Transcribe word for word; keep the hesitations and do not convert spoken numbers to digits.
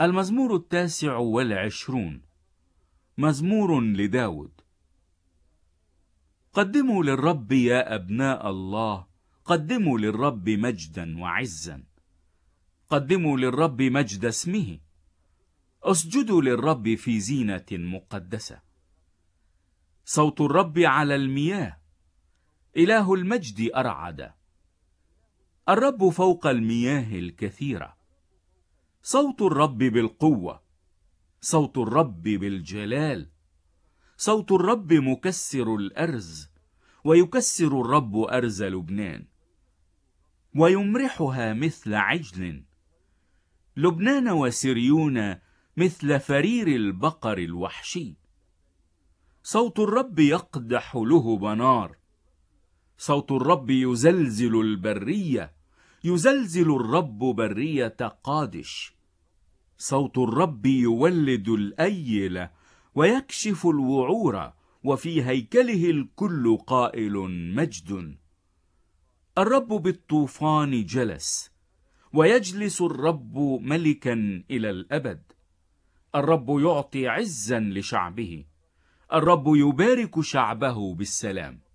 المزمور التاسع والعشرون، مزمور لداود. قدموا للرب يا أبناء الله، قدموا للرب مجدا وعزا، قدموا للرب مجد اسمه، اسجدوا للرب في زينة مقدسة. صوت الرب على المياه، إله المجد أرعد. الرب فوق المياه الكثيرة. صوت الرب بالقوة، صوت الرب بالجلال. صوت الرب مكسر الأرز، ويكسر الرب أرز لبنان ويمرحها مثل عجل. لبنان وسريون مثل فرير البقر الوحشي. صوت الرب يقدح لهب نار. صوت الرب يزلزل البرية، يزلزل الرب برية قادش. صوت الرب يولد الأيل ويكشف الوعور، وفي هيكله الكل قائل مجد. الرب بالطوفان جلس، ويجلس الرب ملكا إلى الأبد. الرب يعطي عزا لشعبه، الرب يبارك شعبه بالسلام.